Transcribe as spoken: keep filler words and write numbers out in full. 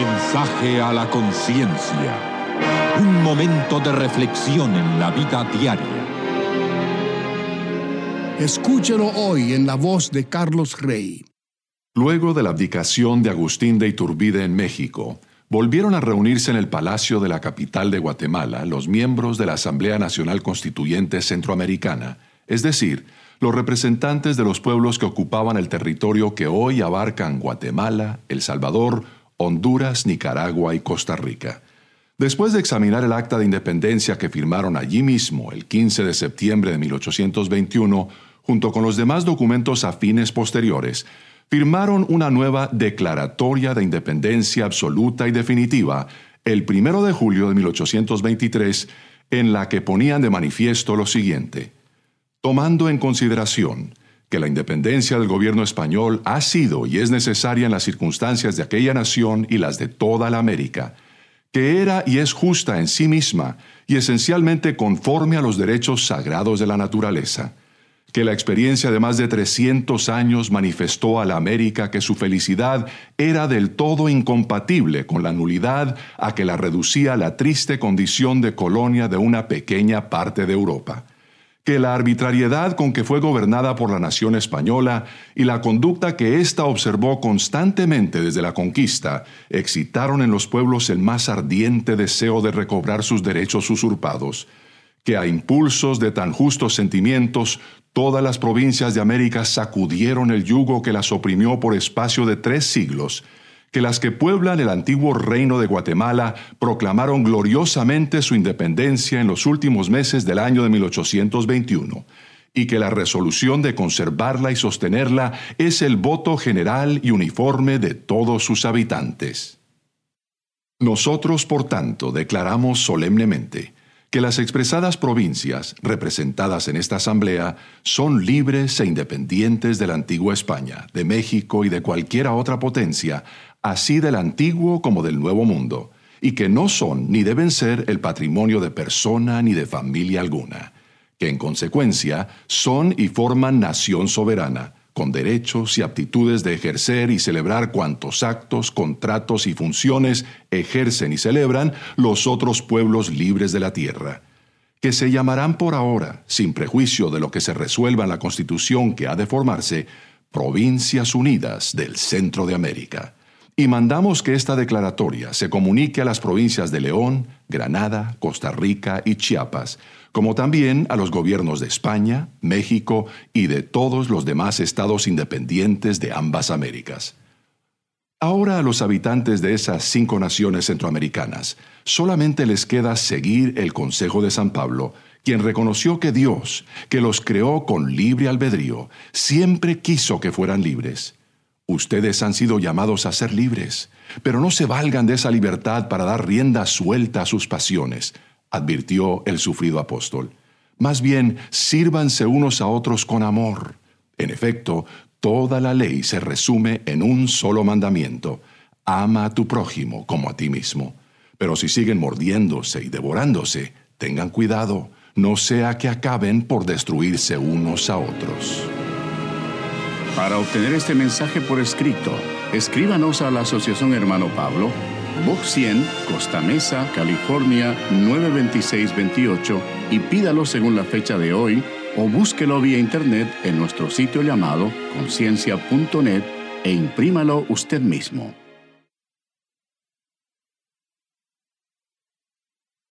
mensaje a la conciencia. Un momento de reflexión en la vida diaria. Escúchelo hoy en la voz de Carlos Rey. Luego de la abdicación de Agustín de Iturbide en México, volvieron a reunirse en el Palacio de la capital de Guatemala los miembros de la Asamblea Nacional Constituyente Centroamericana, es decir, los representantes de los pueblos que ocupaban el territorio que hoy abarcan Guatemala, El Salvador, Honduras, Nicaragua y Costa Rica. Después de examinar el acta de independencia que firmaron allí mismo el quince de septiembre de mil ochocientos veintiuno, junto con los demás documentos afines posteriores, firmaron una nueva Declaratoria de Independencia Absoluta y Definitiva el primero de julio de mil ochocientos veintitrés, en la que ponían de manifiesto lo siguiente: tomando en consideración que la independencia del gobierno español ha sido y es necesaria en las circunstancias de aquella nación y las de toda la América, que era y es justa en sí misma y esencialmente conforme a los derechos sagrados de la naturaleza, que la experiencia de más de trescientos años manifestó a la América que su felicidad era del todo incompatible con la nulidad a que la reducía la triste condición de colonia de una pequeña parte de Europa, que la arbitrariedad con que fue gobernada por la nación española y la conducta que ésta observó constantemente desde la conquista excitaron en los pueblos el más ardiente deseo de recobrar sus derechos usurpados, que a impulsos de tan justos sentimientos todas las provincias de América sacudieron el yugo que las oprimió por espacio de tres siglos, que las que pueblan el antiguo reino de Guatemala proclamaron gloriosamente su independencia en los últimos meses del año de mil ochocientos veintiuno, y que la resolución de conservarla y sostenerla es el voto general y uniforme de todos sus habitantes. Nosotros, por tanto, declaramos solemnemente que las expresadas provincias, representadas en esta asamblea, son libres e independientes de la antigua España, de México y de cualquiera otra potencia, así del antiguo como del nuevo mundo, y que no son ni deben ser el patrimonio de persona ni de familia alguna, que en consecuencia son y forman nación soberana, con derechos y aptitudes de ejercer y celebrar cuantos actos, contratos y funciones ejercen y celebran los otros pueblos libres de la tierra, que se llamarán por ahora, sin prejuicio de lo que se resuelva en la Constitución que ha de formarse, Provincias Unidas del Centro de América. Y mandamos que esta declaratoria se comunique a las provincias de León, Granada, Costa Rica y Chiapas, como también a los gobiernos de España, México y de todos los demás estados independientes de ambas Américas. Ahora a los habitantes de esas cinco naciones centroamericanas solamente les queda seguir el consejo de San Pablo, quien reconoció que Dios, que los creó con libre albedrío, siempre quiso que fueran libres. Ustedes han sido llamados a ser libres, pero no se valgan de esa libertad para dar rienda suelta a sus pasiones, advirtió el sufrido apóstol. Más bien, sírvanse unos a otros con amor. En efecto, toda la ley se resume en un solo mandamiento: ama a tu prójimo como a ti mismo. Pero si siguen mordiéndose y devorándose, tengan cuidado, no sea que acaben por destruirse unos a otros. Para obtener este mensaje por escrito, escríbanos a la Asociación Hermano Pablo, Box cien, Costa Mesa, California nueve dos seis dos ocho, y pídalo según la fecha de hoy, o búsquelo vía internet en nuestro sitio llamado conciencia punto net e imprímalo usted mismo.